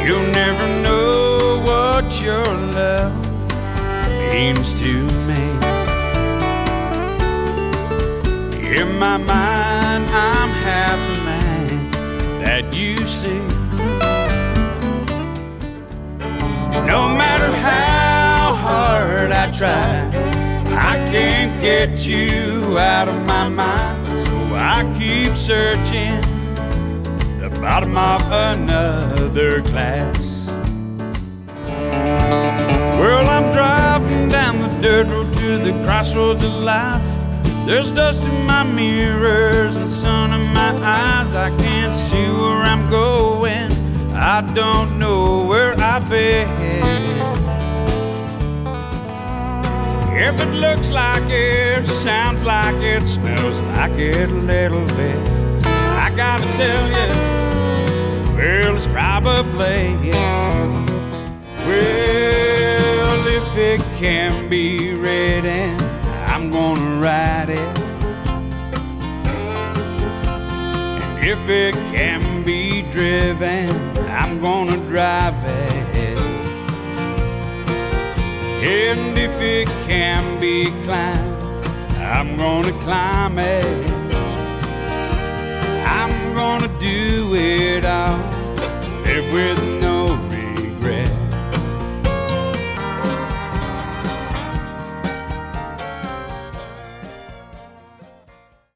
You'll never know what your love means to me. In my mind, I'm half the man that you see. No matter how hard I try, I can't get you out of my mind. So I keep searching the bottom of another glass. Well, I'm driving down the dirt road to the crossroads of life. There's dust in my mirrors and sun in my eyes. I can't see where I'm going. I don't know where I've been. If it looks like it, sounds like it, smells like it a little bit, I gotta tell you, well, it's probably it. Well, if it can be written, I'm gonna write it. And if it can be driven, I'm gonna drive it. And if it can be climbed, I'm gonna climb it. I'm